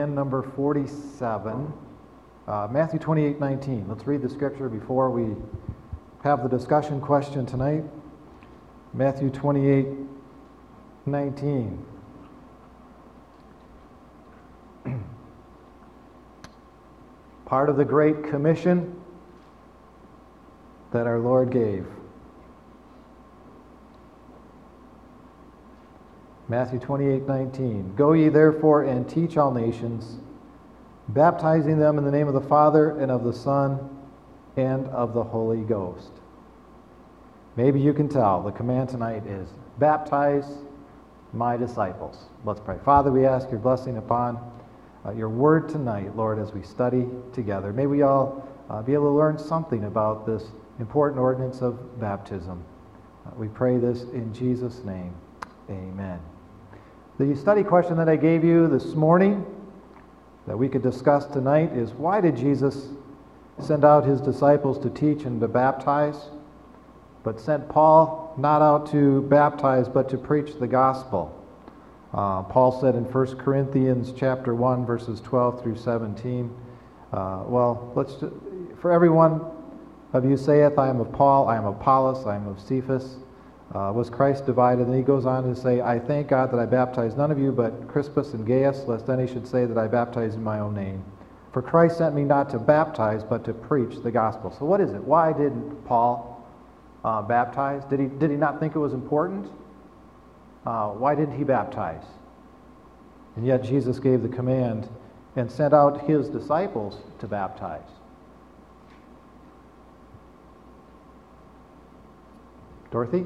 And number 47, Matthew 28:19. Let's read the scripture before we have the discussion question tonight. Matthew 28:19. Part of the Great Commission that our Lord gave. Matthew 28:19. Go ye therefore and teach all nations, baptizing them in the name of the Father and of the Son and of the Holy Ghost. Maybe you can tell the command tonight is baptize my disciples. Let's pray. Father, we ask your blessing upon your word tonight, Lord, as we study together. May we all be able to learn something about this important ordinance of baptism. We pray this in Jesus' name. Amen. The study question that I gave you this morning that we could discuss tonight is, why did Jesus send out his disciples to teach and to baptize, but sent Paul not out to baptize but to preach the gospel? Paul said in 1 Corinthians chapter 1, verses 12 through 17, for every one of you saith, I am of Paul, I am of Apollos, I am of Cephas. Was Christ divided? And he goes on to say, I thank God that I baptize none of you but Crispus and Gaius, lest any should say that I baptize in my own name. For Christ sent me not to baptize, but to preach the gospel. So what is it? Why didn't Paul baptize? Did he not think it was important? Why didn't he baptize? And yet Jesus gave the command and sent out his disciples to baptize. Dorothy?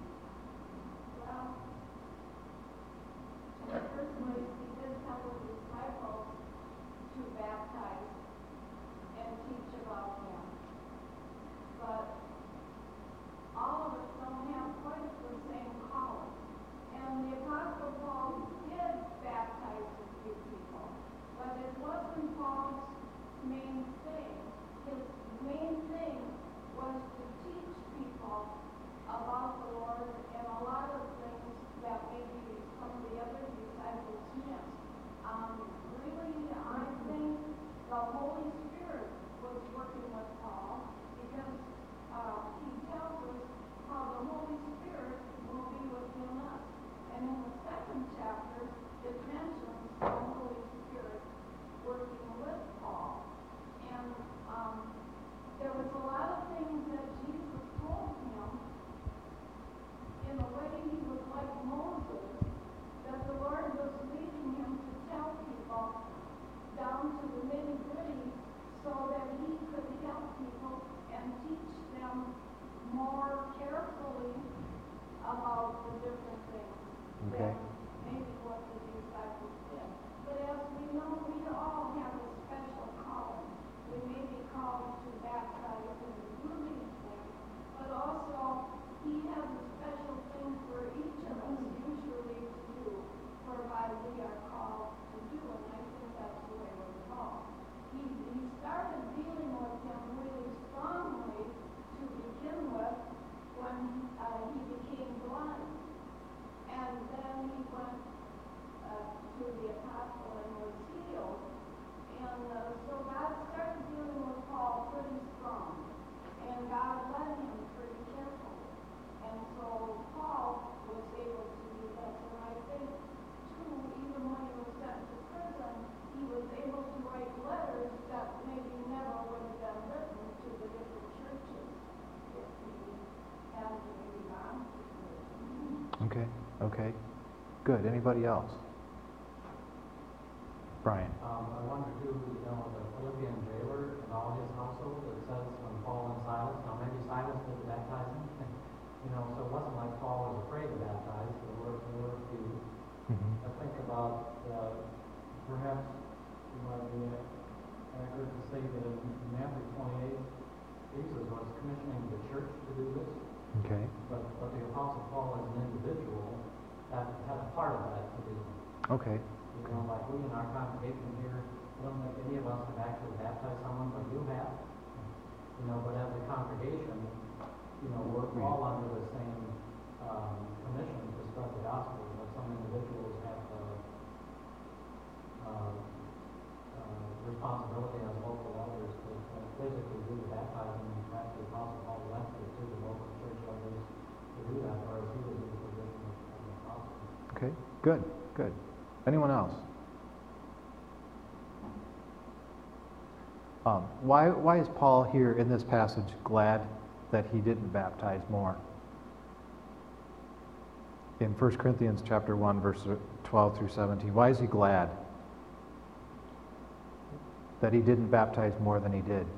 Okay. Good. Anybody else? Brian. I wonder too, the Philippian jailer and all his household, it says when Paul and Silas, now maybe Silas did the baptizing, so it wasn't like Paul was afraid to baptize, there were a few. I think about, perhaps it might be accurate to say that in Matthew 28, Jesus was commissioning the church to do this. Okay. But the Apostle Paul as an individual had a part of that to do. Okay. Like we in our congregation here, I don't think any of us have actually baptized someone, but you have. But as a congregation, we're all under the same commission to spread the gospel, but some individuals have responsibility as local elders to physically do the baptizing, and perhaps the Apostle Paul left it to the local church elders to do that, or he was in the position of the apostle. Okay, good, good. Anyone else? Why is Paul here in this passage glad that he didn't baptize more? In 1 Corinthians chapter 1, verse 12 through 17, why is he glad that he didn't baptize more than he did?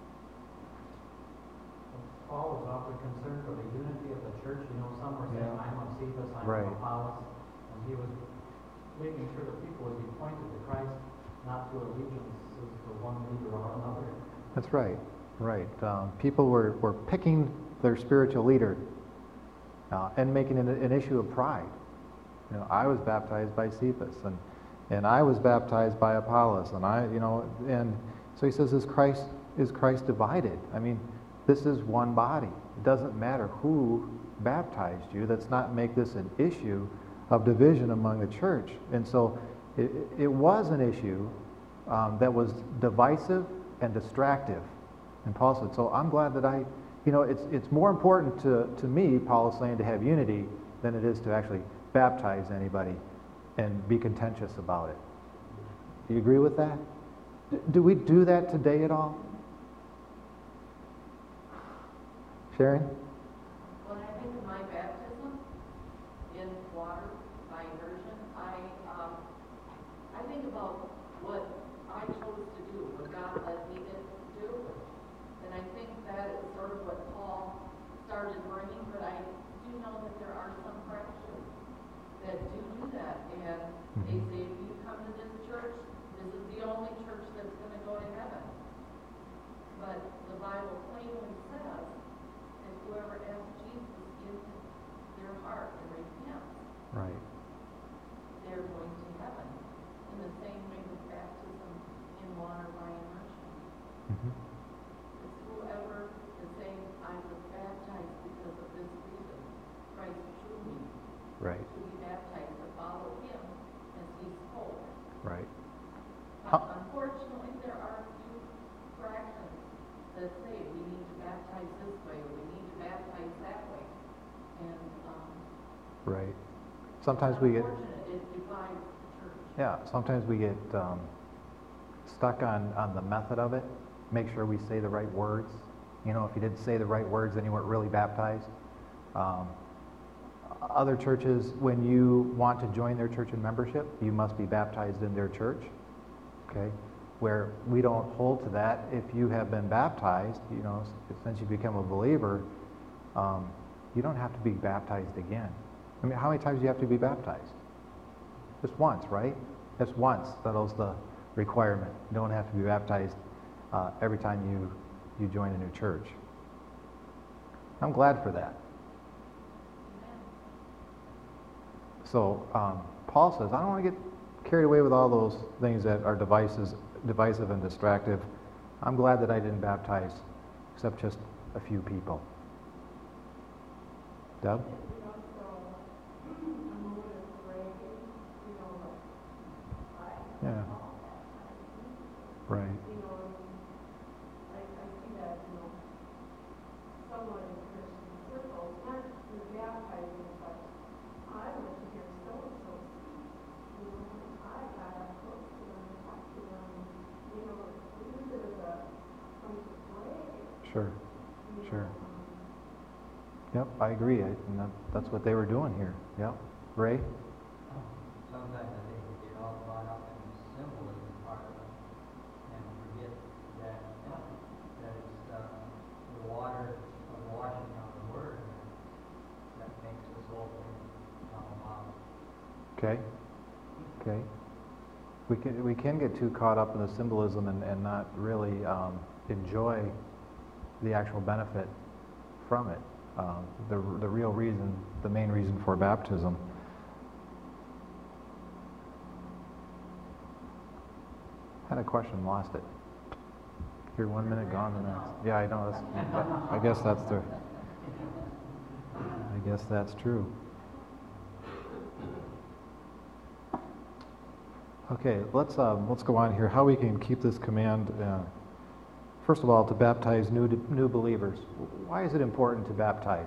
Paul was awfully concerned for the unity of the church. You know, some were saying, Yeah. I'm of Cephas, I'm Right. of Apollos. And he was making sure that people would be pointed to Christ, not to allegiances for one leader or another. That's right, right. People were picking their spiritual leader and making it an issue of pride. You know, I was baptized by Cephas, and I was baptized by Apollos, and so he says, is Christ divided? I mean, this is one body. It doesn't matter who baptized you. Let's not make this an issue of division among the church. And so it was an issue that was divisive and distractive. And Paul said, so I'm glad that it's more important to me, Paul is saying, to have unity than it is to actually baptize anybody and be contentious about it. Do you agree with that? Do we do that today at all? Sharon? When I think of my baptism in water, by immersion, I think about what I chose to do, what God led me to do. And I think that is sort of what Paul started bringing, but I do know that there are some fractions that do that. And they say, if you come to this church, this is the only church that's going to go to heaven. But the Bible plainly says that whoever asks Jesus into their heart and repents, Right. they're going to heaven. In the same way with baptism in water by immersion. Mm-hmm. It's whoever is saying, I was baptized because of this reason. Christ drew me Right. to be baptized, to follow him as he spoke. Right. But unfortunately, there are a few fractions that say we need to baptize this way, or we need to baptize that way. And Right. Sometimes we get unfortunate, it divides the church. Yeah, sometimes we get stuck on the method of it. Make sure we say the right words. You know, if you didn't say the right words, then you weren't really baptized. Other churches, when you want to join their church in membership, you must be baptized in their church. Okay? Where we don't hold to that. If you have been baptized, you know, since you become a believer, you don't have to be baptized again. I mean, how many times do you have to be baptized? Just once, right? Just once settles the requirement. You don't have to be baptized every time you join a new church. I'm glad for that. So Paul says, I don't want to get carried away with all those things that are divisive and distractive. I'm glad that I didn't baptize except just a few people. Deb? Yeah. Right. You know, I see that, you know, somewhat in Christian circles, not in the baptizing, but I went to hear so-and-so speak. You know, I got up close to them and talked to them, you know, use it as a some way. Sure. You Sure. know, Yep, I agree. And that's what they were doing here. Yep. Ray? Sometimes I think we get all caught up in the symbolism part of it and forget that it's the water of washing of the word that makes this whole thing come about. Okay. Okay. We can get too caught up in the symbolism and not really enjoy the actual benefit from it. The real reason, the main reason for baptism. Had a question, lost it. Here 1 minute, gone the next. Yeah, I know. I guess that's true. Okay, let's go on here. How we can keep this command. First of all, to baptize new believers. Why is it important to baptize?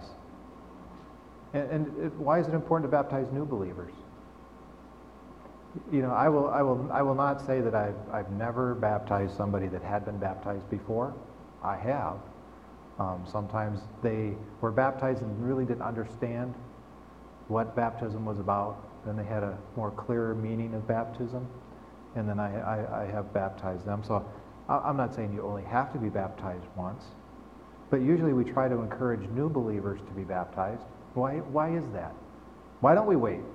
Why is it important to baptize new believers? You know, I will not say that I've never baptized somebody that had been baptized before. I have. Sometimes they were baptized and really didn't understand what baptism was about. Then they had a more clearer meaning of baptism, and then I have baptized them. So I'm not saying you only have to be baptized once, but usually we try to encourage new believers to be baptized. Why is that? Why don't we wait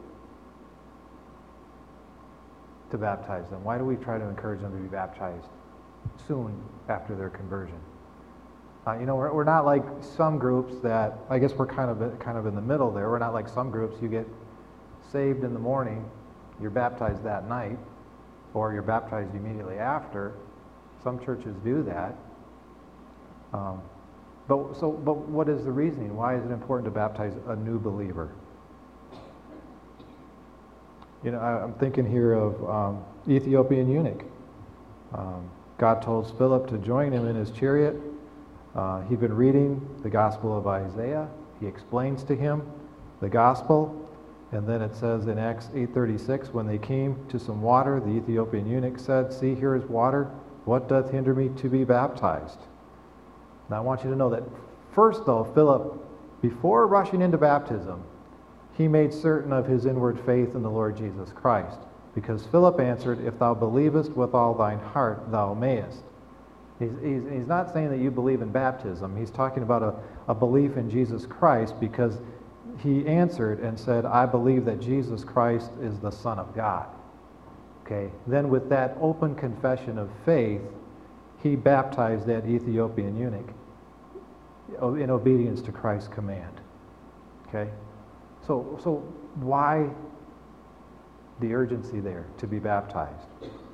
to baptize them? Why do we try to encourage them to be baptized soon after their conversion? You know, we're not like some groups that, I guess we're kind of in the middle there. We're not like some groups. You get saved in the morning, you're baptized that night, or you're baptized immediately after. Some churches do that. But what is the reasoning? Why is it important to baptize a new believer? You know, I'm thinking here of Ethiopian eunuch. God told Philip to join him in his chariot. He'd been reading the Gospel of Isaiah. He explains to him the Gospel. And then it says in Acts 8:36, when they came to some water, the Ethiopian eunuch said, "See, here is water. What doth hinder me to be baptized?" Now I want you to know that first, though, Philip, before rushing into baptism, he made certain of his inward faith in the Lord Jesus Christ. Because Philip answered, "If thou believest with all thine heart, thou mayest." He's not saying that you believe in baptism. He's talking about a belief in Jesus Christ, because he answered and said, "I believe that Jesus Christ is the Son of God." Okay. Then with that open confession of faith, he baptized that Ethiopian eunuch in obedience to Christ's command. Okay. So why the urgency there to be baptized?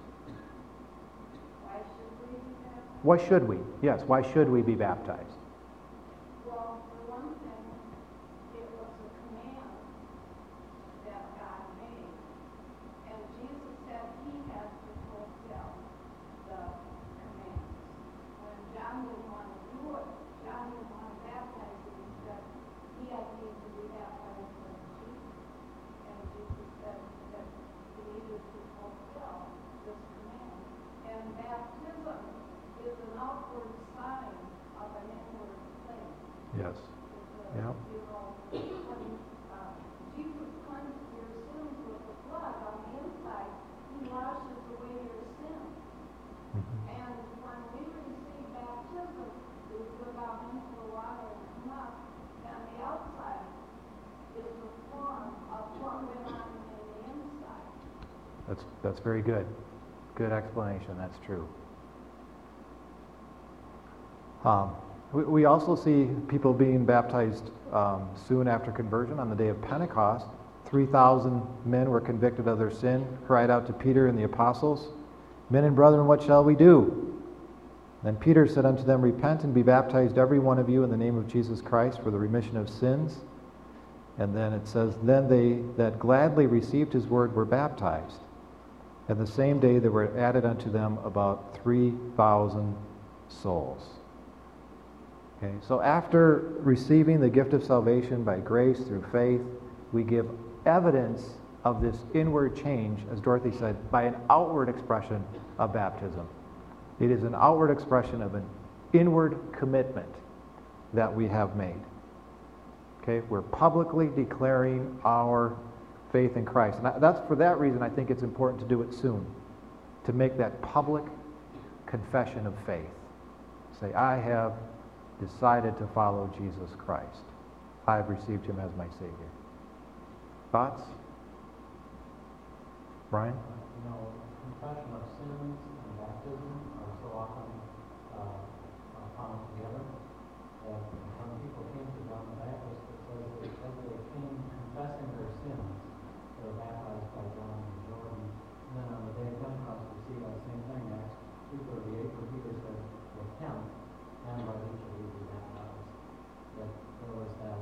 Why should we be baptized? Why should we? Yes, why should we be baptized? Well, for one thing, it was a command that God made, and Jesus said he had to fulfill the commands. When John didn't want to do it, John didn't want to baptize him, he said he had need to be baptized with Jesus. And Jesus said that he needed to fulfill this command. And baptism is an outward sign of an inward thing. Yes. Yeah. You know, when Jesus cleanses your sins with the blood on the inside, he washes away your sins. And when we receive baptism, we go down into the water and come up, and the outside is the form of what went on in the inside. That's very good. Good explanation. That's true. We also see people being baptized soon after conversion on the day of Pentecost. 3,000 men were convicted of their sin, cried out to Peter and the apostles, "Men and brethren, what shall we do?" Then Peter said unto them, "Repent and be baptized every one of you in the name of Jesus Christ for the remission of sins." And then it says, "Then they that gladly received his word were baptized. And the same day there were added unto them about 3,000 souls." Okay, so after receiving the gift of salvation by grace through faith, we give evidence of this inward change, as Dorothy said, by an outward expression of baptism. It is an outward expression of an inward commitment that we have made. Okay, we're publicly declaring our faith in Christ. And that's for that reason I think it's important to do it soon, to make that public confession of faith. Say, I have decided to follow Jesus Christ. I have received him as my Savior. Thoughts? Brian? You know, confession of sins and baptism are so often found together. And when people came to John the Baptist, it says that as they came confessing their sins, they were baptized by John in Jordan. And then on the day of Pentecost, we see that same thing, Acts 2:38, where Peter said, "Repent, and by each of you be baptized." That there was that,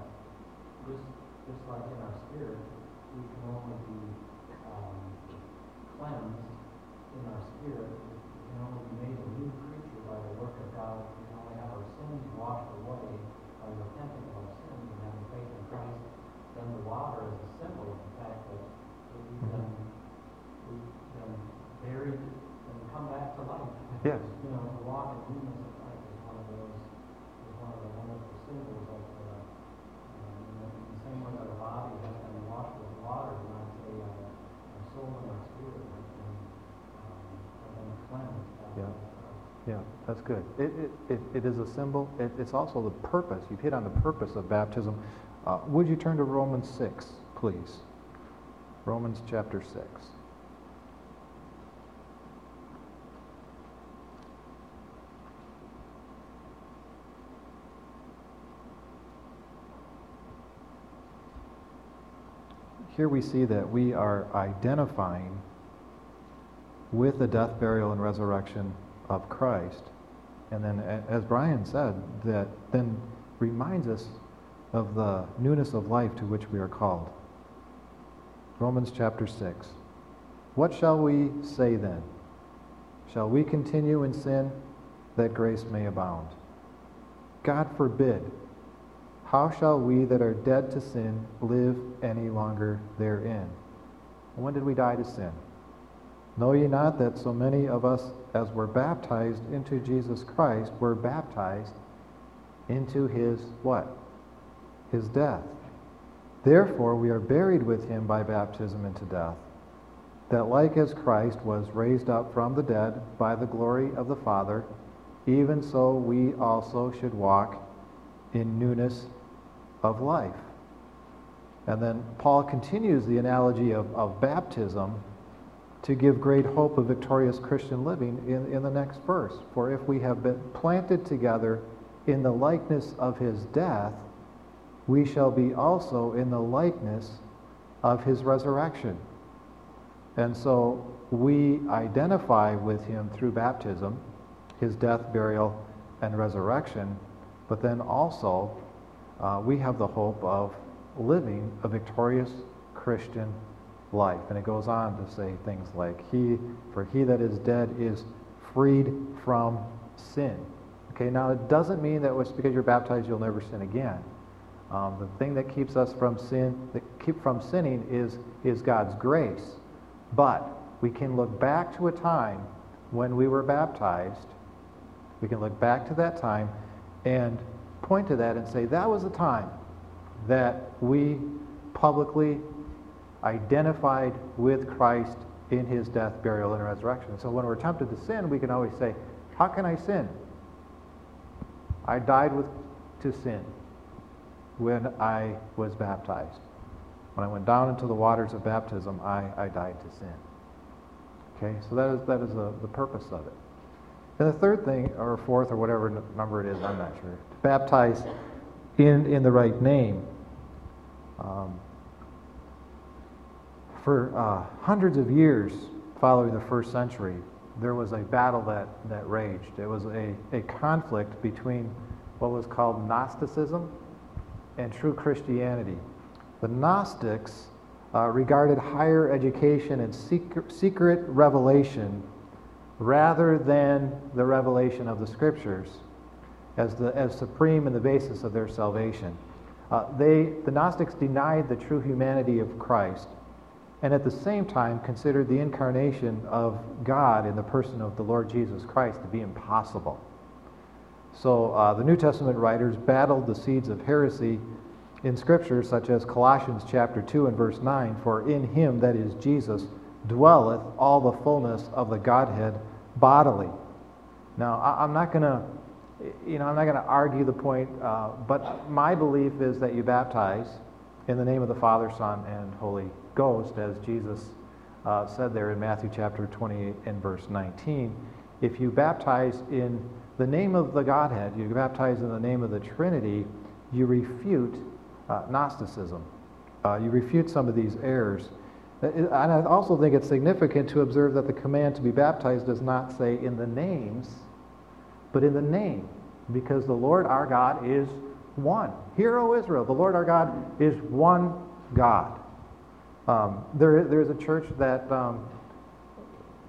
just like in our spirit, we can only be cleansed in our spirit. We can only be made a new creature by the work of God. We can only have our sins washed away by repenting of our sins and having faith in Christ. Then the water is a symbol of the fact that we've been buried and come back to life. Yes. You know, to walk in newness of life is one of the wonderful symbols of in the same way that our body has been washed with water, we might say our soul and our spirit have been cleansed. Yeah. Yeah, that's good. It is a symbol. It's also the purpose. You've hit on the purpose of baptism. Would you turn to Romans 6, please? Romans chapter 6. Here we see that we are identifying with the death, burial, and resurrection of Christ. And then, as Brian said, that then reminds us of the newness of life to which we are called. Romans chapter 6. What shall we say then? Shall we continue in sin that grace may abound? God forbid. How shall we that are dead to sin live any longer therein? When did we die to sin? Know ye not that so many of us as were baptized into Jesus Christ were baptized into his what? His death. Therefore we are buried with him by baptism into death, that like as Christ was raised up from the dead by the glory of the Father, even so we also should walk in newness of life. And then Paul continues the analogy of baptism to give great hope of victorious Christian living in the next verse. For if we have been planted together in the likeness of his death, we shall be also in the likeness of his resurrection. And so we identify with him through baptism, his death, burial, and resurrection, but then also we have the hope of living a victorious Christian life. And it goes on to say things like, for he that is dead is freed from sin. Okay, now it doesn't mean that it's because you're baptized you'll never sin again. The thing that keeps us from sinning is God's grace. But we can look back to a time when we were baptized. We can look back to that time and point to that and say, that was the time that we publicly identified with Christ in his death, burial, and resurrection. So when we're tempted to sin, we can always say, how can I sin? I died to sin when I was baptized. When I went down into the waters of baptism, I died to sin. Okay, so that is the purpose of it. And the third thing, or fourth, or whatever number it is, I'm not sure, to baptize in the right name. For hundreds of years following the first century, there was a battle that raged. It was a conflict between what was called Gnosticism and true Christianity. The Gnostics regarded higher education and secret revelation rather than the revelation of the Scriptures as supreme and the basis of their salvation. The Gnostics denied the true humanity of Christ, and at the same time considered the incarnation of God in the person of the Lord Jesus Christ to be impossible. So the New Testament writers battled the seeds of heresy in Scripture, such as Colossians chapter 2 and verse 9, for in him, that is Jesus, dwelleth all the fullness of the Godhead bodily. Now, I'm not going to argue the point, but my belief is that you baptize in the name of the Father, Son, and Holy Ghost, as Jesus said there in Matthew chapter 28 and verse 19. If you baptize in the name of the Godhead, you baptize in the name of the Trinity, you refute Gnosticism. You refute some of these errors. And I also think it's significant to observe that the command to be baptized does not say in the names, but in the name, because the Lord our God is one. Hear, O Israel, the Lord our God is one God. There is a church that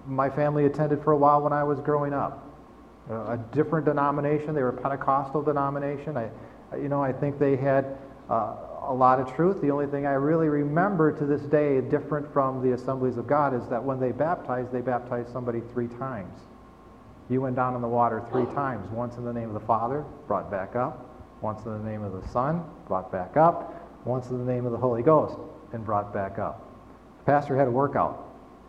my family attended for a while when I was growing up. A different denomination. They were a Pentecostal denomination. I think they had a lot of truth. The only thing I really remember to this day, different from the Assemblies of God, is that when they baptized somebody 3 times. You went down in the water 3 times. Once in the name of the Father, brought back up. Once in the name of the Son, brought back up. Once in the name of the Holy Ghost, and brought back up. The pastor had a workout.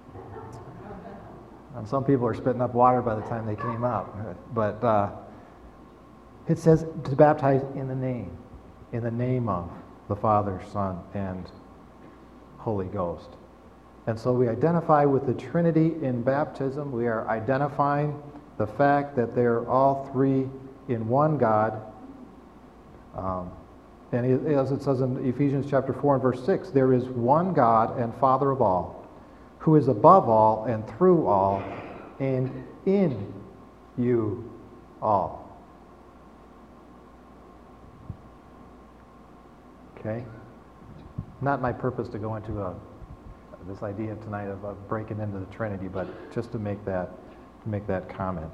And some people are spitting up water by the time they came up. But it says to baptize in the name of the Father, Son, and Holy Ghost. And so we identify with the Trinity in baptism. We are identifying the fact that they're all 3 in one God. And as it says in Ephesians chapter 4 and verse 6, there is one God and Father of all, who is above all and through all and in you all. Okay? Not my purpose to go into this idea tonight of breaking into the Trinity, but just to make that comment.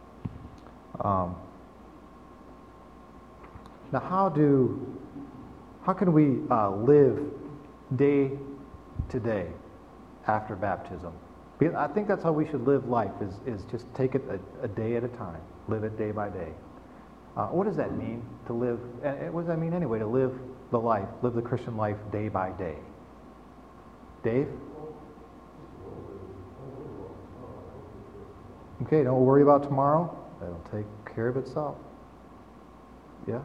Now, how can we live day to day after baptism? Because I think that's how we should live life, is just take it a day at a time, live it day by day. What does that mean to live, and what does that mean anyway, to live the Christian life day by day? Dave? Okay, don't worry about tomorrow. It'll take care of itself. Yeah?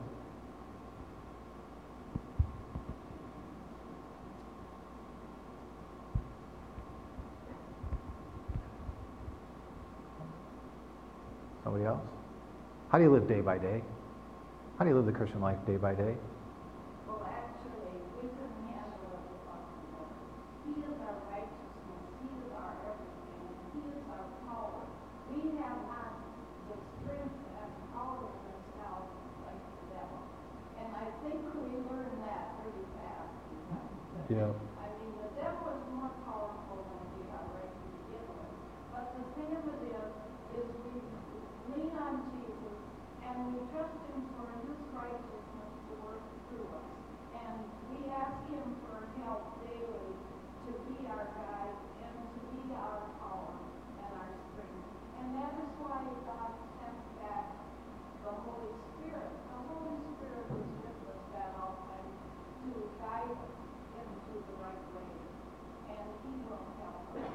Somebody else? How do you live day by day? How do you live the Christian life day by day? Well, actually, we can handle it without the Lord. He is our righteousness. He is our everything. He is our power. We have not the strength and power of ourselves like the devil. And I think we learn that pretty fast. Yeah. I mean, the devil is more powerful than we are right to begin with. But the thing of it is we lean on Jesus and we trust him for his righteousness to work through us. And we ask him for help daily to be our guide and to be our power and our strength. And that is why God sent back the Holy Spirit. The Holy Spirit is with us at all times to guide us into the right way. And he will help us.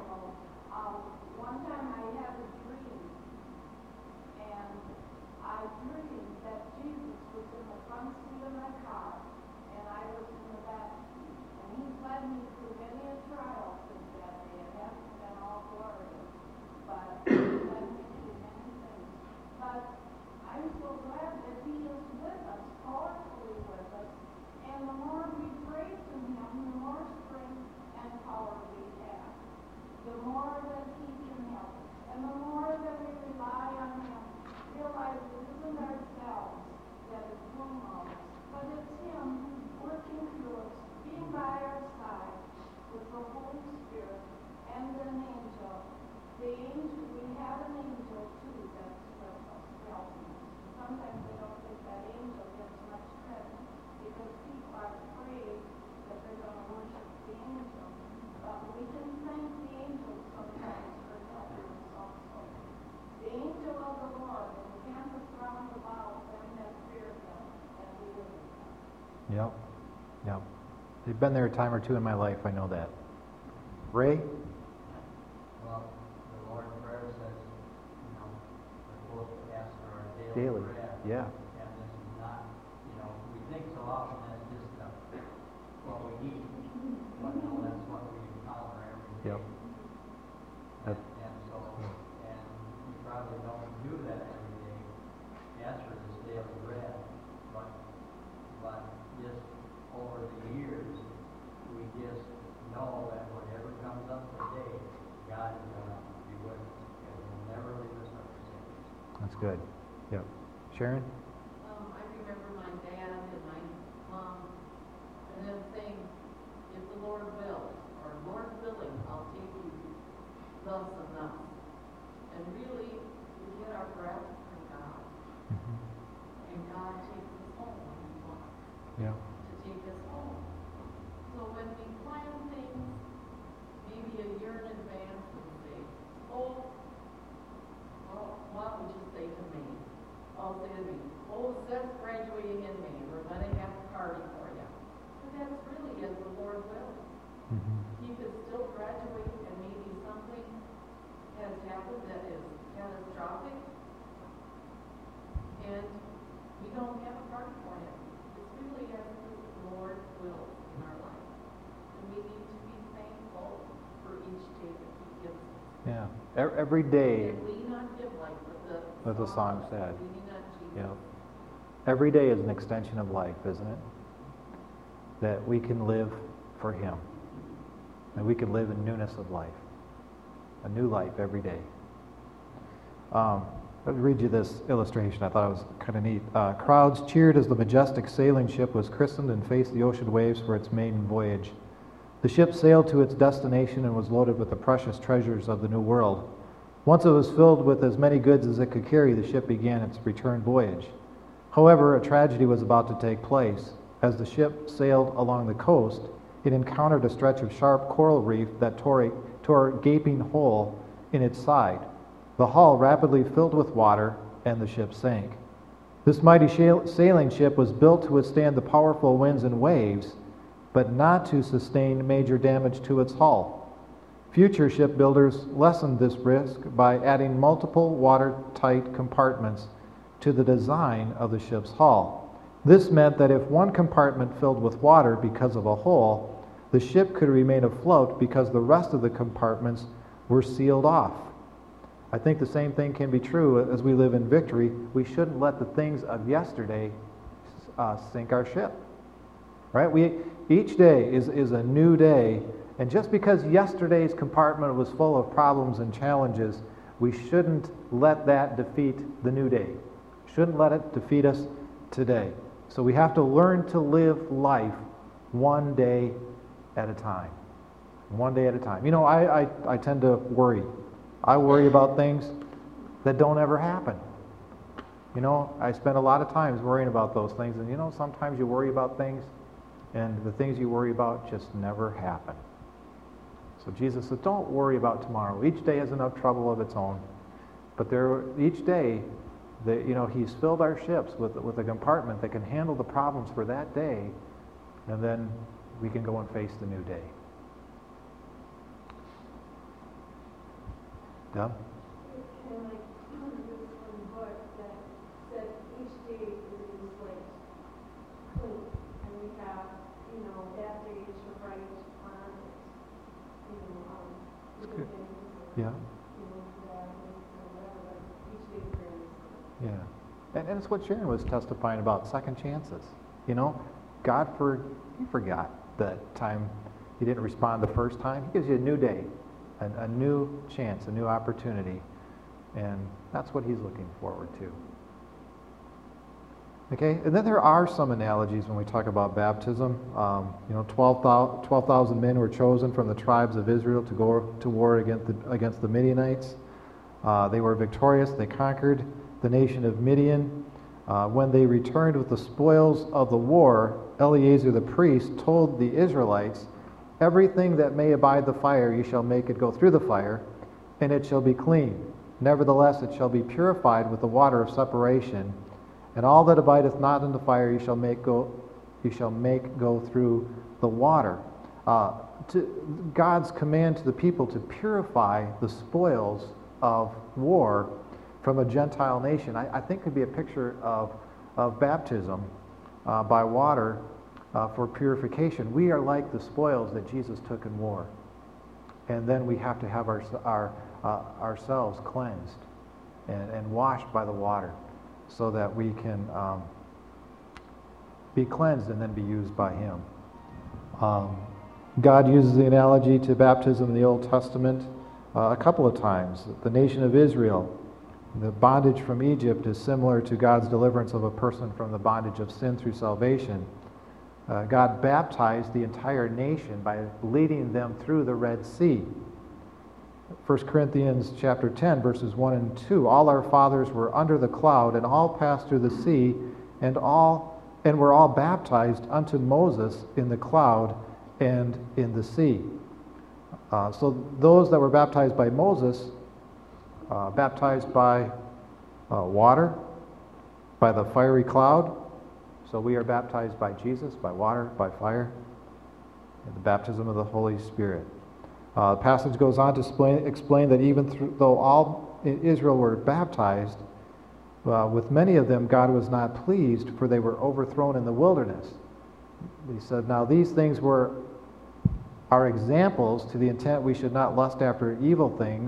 One time I had a dream, and I dreamed that Jesus was in the front seat of my car, and I was in the back seat. And he's led me through many a trial since that day. It hasn't been all glorious, but he's led me through many things. But I'm so glad that he is with us, powerfully with us, and the more we praise in him, the more strength and power we have. The more that he can help us, and the more that we rely on him, realize it isn't ourselves that is doing all this, but it's him working through us, being by our side with the Holy Spirit and an angel. We have an angel too that's with us, helping us. Sometimes we don't think that angel gets much credit because people are afraid that they're going to worship the angel. But we can thank the angel sometimes for helping us also. The angel of the Lord encampeth round about them that fear him and deliver them. Yep. They've been there a time or two in my life, I know that. Ray? Well, the Lord's Prayer says, we're supposed to ask for our daily bread. Yeah. And this is not, we think so often that's just what we need. But no, that's what we encounter every day. Yep. And we probably don't do that every day. Ask for this daily bread. But just over the years, we just know that whatever comes up today, God is going to be with us. And He'll never leave us or forsake us. That's good. Yep. Sharon? I remember my dad and my mom and them saying, if the Lord wills, or Lord willing, I'll take you thus and Every day, Did we not give like What the song said. Leaning on Jesus? you know, every day is an extension of life, isn't it? That we can live for Him. And we can live in newness of life. A new life every day. Let me read you this illustration. I thought it was kind of neat. Crowds cheered as the majestic sailing ship was christened and faced the ocean waves for its maiden voyage. The ship sailed to its destination and was loaded with the precious treasures of the New World. Once it was filled with as many goods as it could carry, the ship began its return voyage. However, a tragedy was about to take place. As the ship sailed along the coast, it encountered a stretch of sharp coral reef that tore a gaping hole in its side. The hull rapidly filled with water, and the ship sank. This mighty sailing ship was built to withstand the powerful winds and waves, but not to sustain major damage to its hull. Future shipbuilders lessened this risk by adding multiple watertight compartments to the design of the ship's hull. This meant that if one compartment filled with water because of a hole, the ship could remain afloat because the rest of the compartments were sealed off. I think the same thing can be true as we live in victory. We shouldn't let the things of yesterday sink our ship. Right? Each day is a new day, and just because yesterday's compartment was full of problems and challenges, we shouldn't let that defeat the new day. Shouldn't let it defeat us today. So we have to learn to live life one day at a time. One day at a time. You know, I tend to worry. I worry about things that don't ever happen. You know, I spend a lot of times worrying about those things, and you know, sometimes you worry about things, and the things you worry about just never happen. So Jesus said, don't worry about tomorrow. Each day has enough trouble of its own. But each day, He's filled our ships with a compartment that can handle the problems for that day, and then we can go and face the new day. Deb? It's kind of like this one book that said each day is like clean, and we have, that day to write on it, the good things, Yeah. bad things, or whatever, but each day is very clean. Yeah. And it's what Sharon was testifying about, second chances. You know, He forgot the time you didn't respond the first time. He gives you a new day, a new chance, a new opportunity. And that's what He's looking forward to. Okay, and then there are some analogies when we talk about baptism. 12,000 men were chosen from the tribes of Israel to go to war against the Midianites. They were victorious. They conquered the nation of Midian. When they returned with the spoils of the war, Eleazar the priest told the Israelites, "Everything that may abide the fire, you shall make it go through the fire, and it shall be clean. Nevertheless, it shall be purified with the water of separation. And all that abideth not in the fire, you shall make go through the water." To God's command to the people to purify the spoils of war from a Gentile nation, I think could be a picture of baptism by water for purification. We are like the spoils that Jesus took in war. And then we have to have ourselves cleansed and washed by the water so that we can be cleansed and then be used by Him. God uses the analogy to baptism in the Old Testament a couple of times. The nation of Israel, the bondage from Egypt is similar to God's deliverance of a person from the bondage of sin through salvation. God baptized the entire nation by leading them through the Red Sea. 1 Corinthians chapter 10, verses 1 and 2, all our fathers were under the cloud, and all passed through the sea, and were all baptized unto Moses in the cloud and in the sea. So those that were baptized by Moses, baptized by water, by the fiery cloud. So we are baptized by Jesus, by water, by fire, and the baptism of the Holy Spirit. The passage goes on to explain that even though all in Israel were baptized, with many of them God was not pleased, for they were overthrown in the wilderness. He said, now these things are examples to the intent we should not lust after evil things,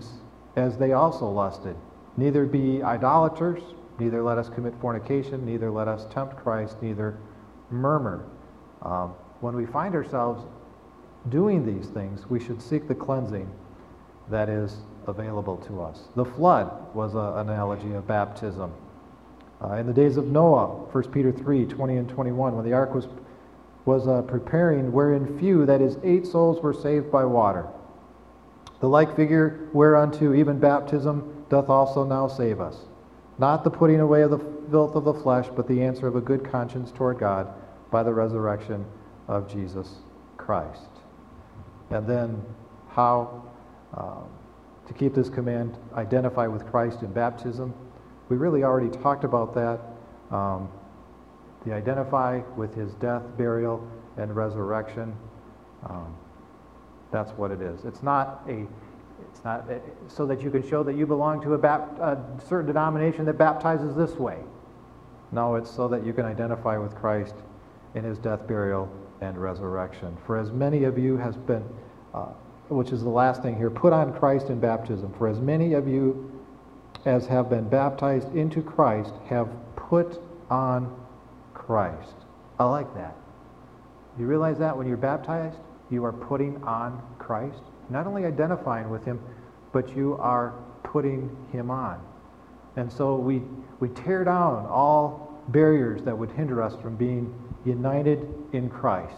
as they also lusted. Neither be idolaters, neither let us commit fornication, neither let us tempt Christ, neither murmur. When we find ourselves doing these things, we should seek the cleansing that is available to us. The flood was an analogy of baptism. In the days of Noah, 1 Peter 3, 20 and 21, when the ark was preparing, wherein few, that is 8 souls, were saved by water. The like figure whereunto even baptism doth also now save us. Not the putting away of the filth of the flesh, but the answer of a good conscience toward God by the resurrection of Jesus Christ. And then how to keep this command, identify with Christ in baptism. We really already talked about that. The identify with his death, burial, and resurrection. That's what it is. It's not so that you can show that you belong to a certain denomination that baptizes this way. No, it's so that you can identify with Christ in his death, burial, and resurrection. For as many of you has been, which is the last thing here, put on Christ in baptism. For as many of you as have been baptized into Christ have put on Christ. I like that. You realize that when you're baptized, you are putting on Christ? Not only identifying with him, but you are putting him on. And so we tear down all barriers that would hinder us from being united in Christ.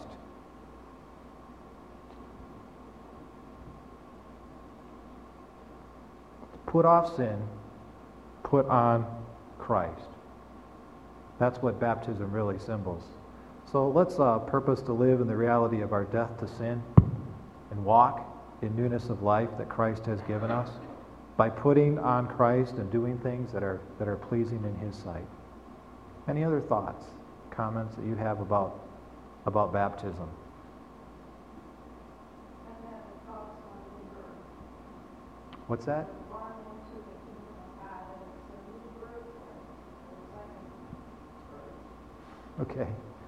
Put off sin, put on Christ. That's what baptism really symbols. So let's purpose to live in the reality of our death to sin and walk in newness of life that Christ has given us by putting on Christ and doing things that are pleasing in his sight. Any other thoughts, comments that you have about baptism? And that is also a new birth. What's that? Born into the kingdom of God, and it's a new birth, the second birth. Okay.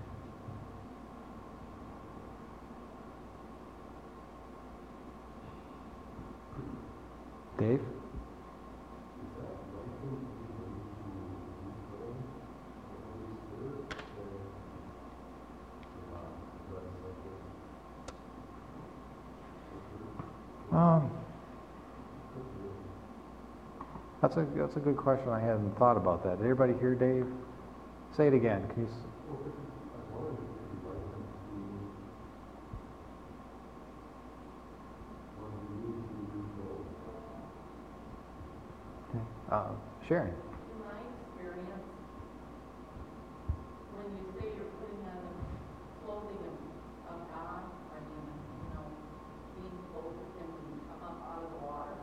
Dave? That's a good question. I hadn't thought about that. Did everybody hear Dave? Say it again. Can you? Sharon. In my experience, when you say you're putting on the clothing of God, I mean, being clothed with him when you come up out of the water,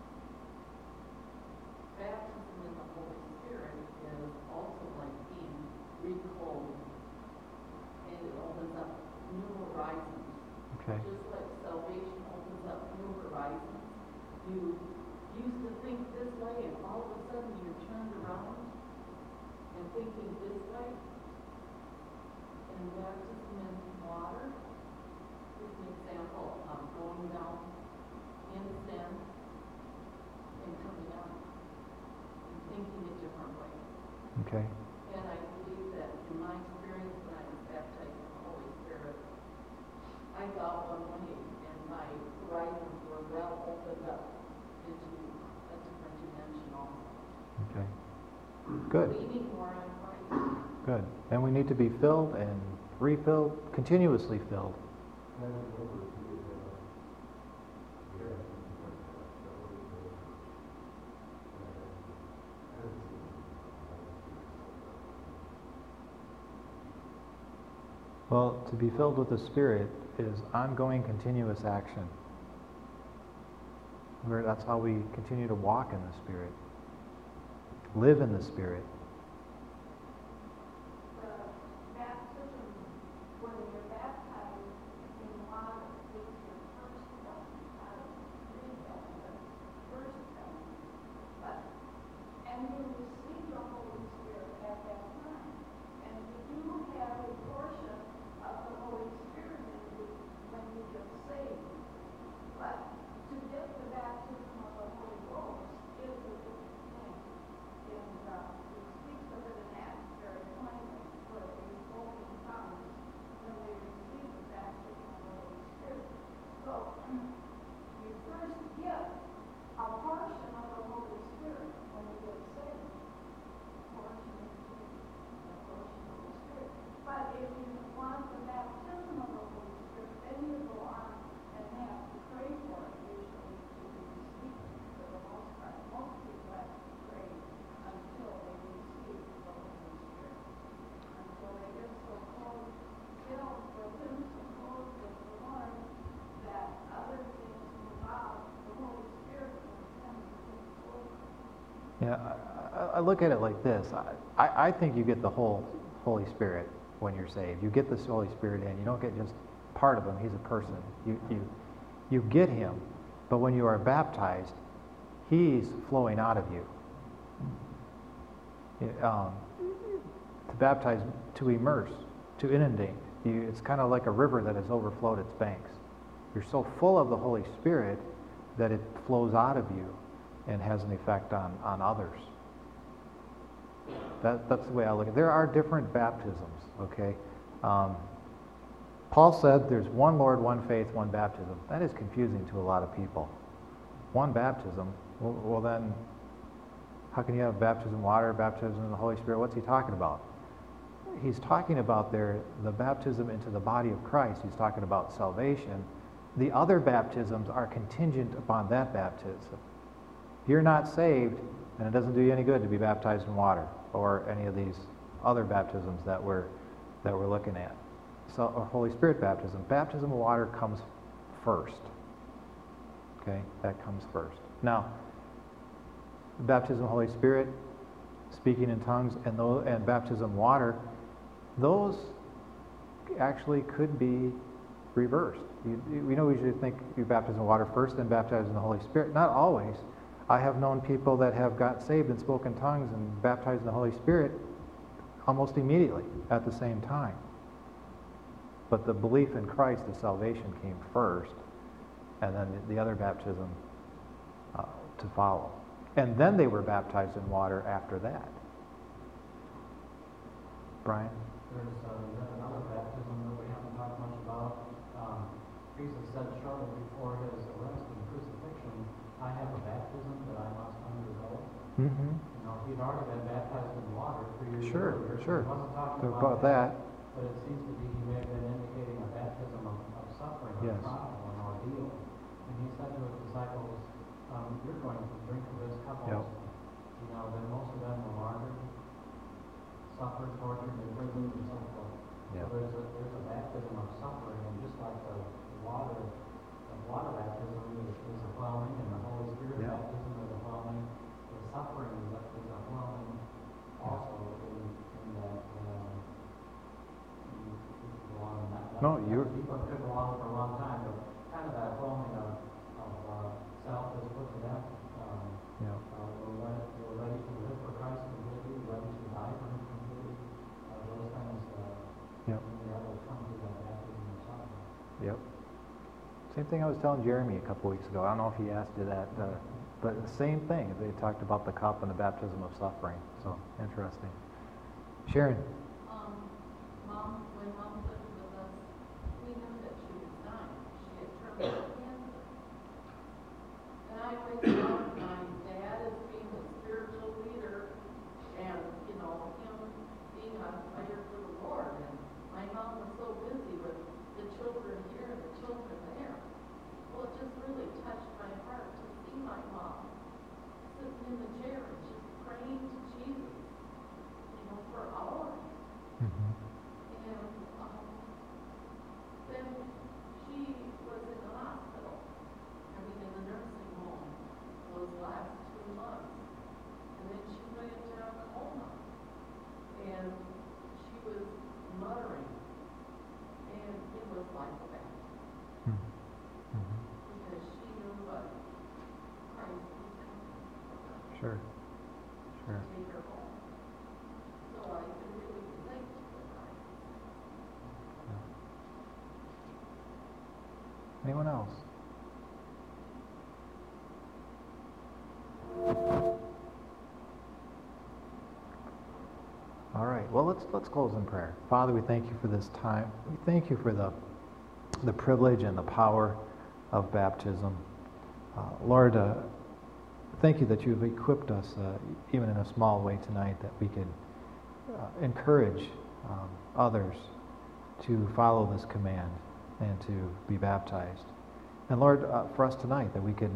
baptism in the Holy Spirit is also like being reclothed, and it opens up new horizons. Okay. Just like salvation opens up new horizons. You used to think this way, and all of a sudden you're turned around and thinking this way. And baptism in water is an example of going down in sin and coming out and thinking a different way. Okay. And I believe that in my experience when I was baptized in the Holy Spirit, I thought one way, and my horizons were well opened up into a different dimension also. Okay. Good. Leaning more on Christ. Good. And we need to be filled and refilled, continuously filled. Well, to be filled with the Spirit is ongoing, continuous action. That's how we continue to walk in the Spirit, live in the Spirit. The baptism, when you're baptized in water, is your first step. I don't read that, but first step. And you receive the Holy Spirit at that time. And you do have a portion of the Holy Spirit in you when you get saved. But to get the baptism of the Holy Ghost, I look at it like this. I think you get the whole Holy Spirit when you're saved. You get this Holy Spirit in. You don't get just part of him. He's a person. You get him, but when you are baptized, he's flowing out of you. To baptize, to immerse, to inundate. It's kind of like a river that has overflowed its banks. You're so full of the Holy Spirit that it flows out of you and has an effect on others. That's the way I look at it. There are different baptisms, okay? Paul said there's one Lord, one faith, one baptism. That is confusing to a lot of people. One baptism, well then, how can you have baptism water, baptism in the Holy Spirit? What's he talking about? He's talking about the baptism into the body of Christ. He's talking about salvation. The other baptisms are contingent upon that baptism. If you're not saved, then it doesn't do you any good to be baptized in water or any of these other baptisms that we're looking at. So, or Holy Spirit baptism. Baptism of water comes first. Okay, that comes first. Now, baptism of Holy Spirit, speaking in tongues, and baptism water, those actually could be reversed. We usually think you baptize in water first, then baptize in the Holy Spirit. Not always. I have known people that have got saved and spoken tongues and baptized in the Holy Spirit almost immediately at the same time. But the belief in Christ, the salvation, came first, and then the other baptism to follow. And then they were baptized in water after that. Brian? There's another baptism that we haven't talked much about. Jesus said shortly before his arrest and crucifixion, I have a baptism that I must undergo. Mm-hmm. You know, he'd already been baptized in water 3 years Sure, earlier. So sure. he wasn't talking About that. But it seems to be he may have been indicating a baptism of suffering, Yes. or trial, or an ordeal. And he said to his disciples, you're going to drink of this cup Yep. also. You know, then most of them were martyred, suffered, tortured, imprisoned, and so forth. Yep. So there's a baptism of suffering, and just like the water baptism is a flowing, and the Holy Spirit Yeah. baptism is a flowing, the suffering is a flowing also in that. No, you're- People could go on for a long time, but kind of that flowing of self is put to death. Yeah. We're ready to live for Christ completely, ready to die for Him completely. Those things, Yep. they always come through that baptism of suffering. Yep. Same thing I was telling Jeremy a couple weeks ago. I don't know if he asked you that, but the same thing. They talked about the cup and the baptism of suffering. So, interesting. Sharon? Mom, when Mom lived with us, we knew that she was dying. She had terminal cancer. And I always thought my dad as being a spiritual leader and, you know, him being on fire for the Lord. And my mom was so busy with the children here and the children there. Well, it just really touched my heart to see my mom sitting in the chair and just praying to Jesus, you know, for hours. Mm-hmm. And then she was in the hospital, in the nursing home those last 2 months. And then she went into a coma. And she was muttering. And it was like a baptism. Mm-hmm. Because she knew what Christ was coming for her. Sure. Sure. To take her home. So I could really relate to what I Anyone else? All right. Well, let's close in prayer. Father, we thank you for this time. We thank you for the privilege and the power of baptism. Lord, thank you that you've equipped us, even in a small way tonight, that we can encourage others to follow this command and to be baptized. And Lord, for us tonight, that we can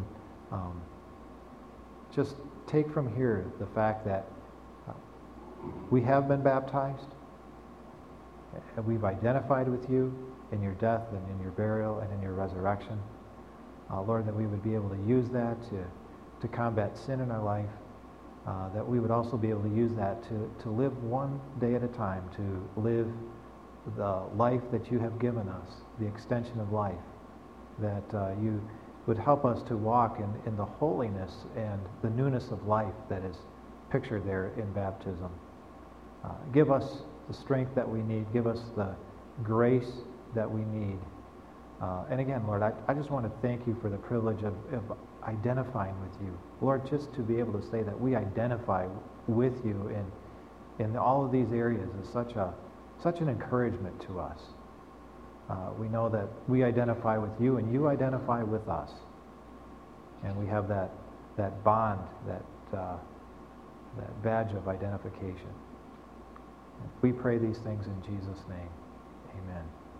just take from here the fact that we have been baptized, and we've identified with you in your death and in your burial and in your resurrection. Lord, that we would be able to use that to combat sin in our life that we would also be able to use that to live one day at a time, to live the life that you have given us, the extension of life, that you would help us to walk in the holiness and the newness of life that is pictured there in baptism. Give us the strength that we need. Give us the grace that we need. And again, Lord, I just want to thank you for the privilege of identifying with you. Lord, just to be able to say that we identify with you in all of these areas is such an encouragement to us. We know that we identify with you and you identify with us. And we have that bond, that badge of identification. We pray these things in Jesus' name. Amen.